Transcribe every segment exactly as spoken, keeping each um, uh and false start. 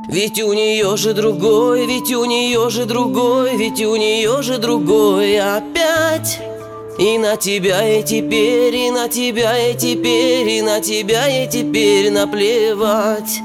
Ведь у нее же другой, ведь у нее же другой, ведь у нее же другой опять. И на тебя и теперь, и на тебя и теперь, и на тебя и теперь наплевать.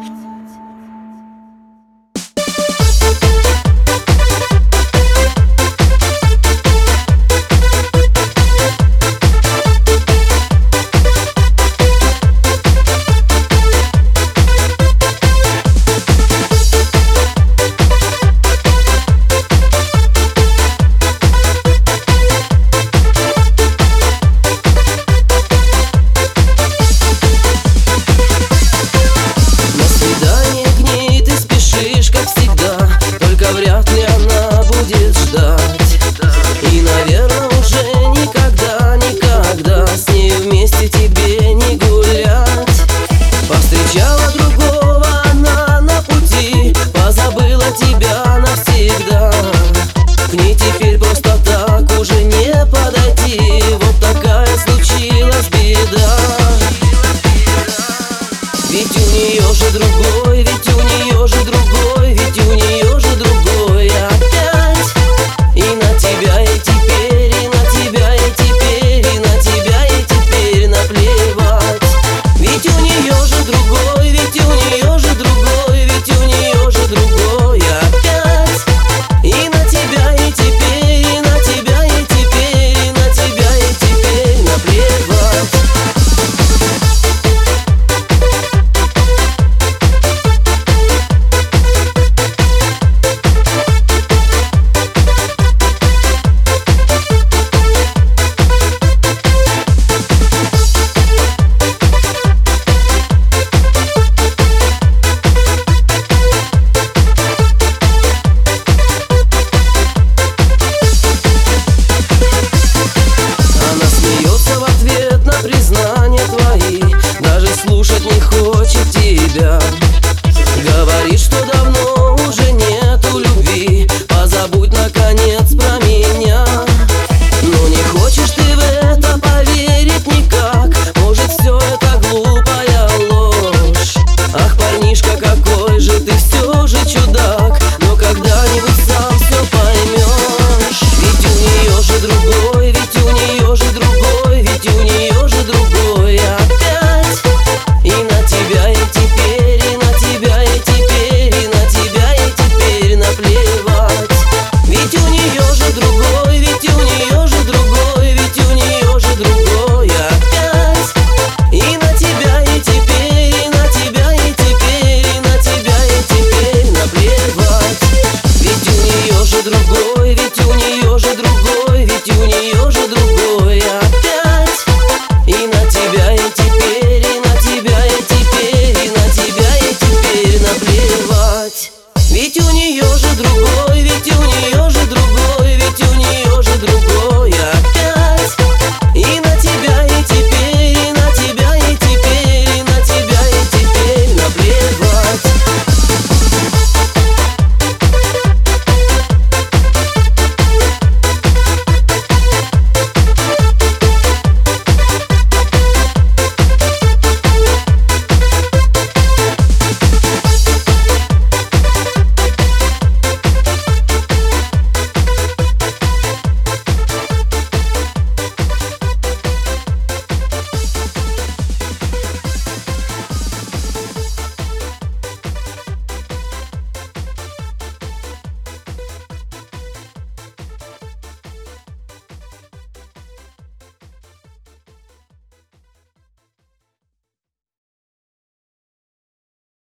Вряд ли она будет ждать. И, наверное, уже никогда, никогда с ней вместе тебе не гулять. Повстречала другого она на пути, позабыла тебя навсегда. К ней теперь просто так уже не подойти. Вот такая случилась беда. Ведь у нее же другой, ведь у нее же другой, ведь у нее же другой опять. И на тебя и теперь, и на тебя и теперь, и на тебя и теперь наплевать. Ведь у нее же другой, ведь у нее же другой, ведь у нее же другой опять. И на тебя и теперь, и на тебя и теперь, и на тебя и теперь наплевать. Признания твои даже слушать не хочет тебя. Говорит, что давно уже нету любви, позабудь наконец про меня. Но не хочешь ты в это поверить никак. Может, все это глупая ложь. Ах, парнишка, какой же ты все же чудак. Но когда-нибудь сам все поймешь. Ведь у нее же другой, ведь у нее же другой, ведь у нее же другой опять. И на тебя и теперь, и на тебя и теперь, и на тебя и теперь наплевать. Ведь у нее же другой, ведь у нее же другой, ведь у нее же другой опять. И на тебя и теперь, и на тебя и теперь, и на тебя и теперь наплевать. Ведь у нее же другой, ведь у нее же другой, ведь у нее же другой опять. И на тебя и теперь, и на тебя и теперь, и на тебя и теперь наплевать. Ведь у нее же другой, ведь у нее же другой, ведь у нее же другой.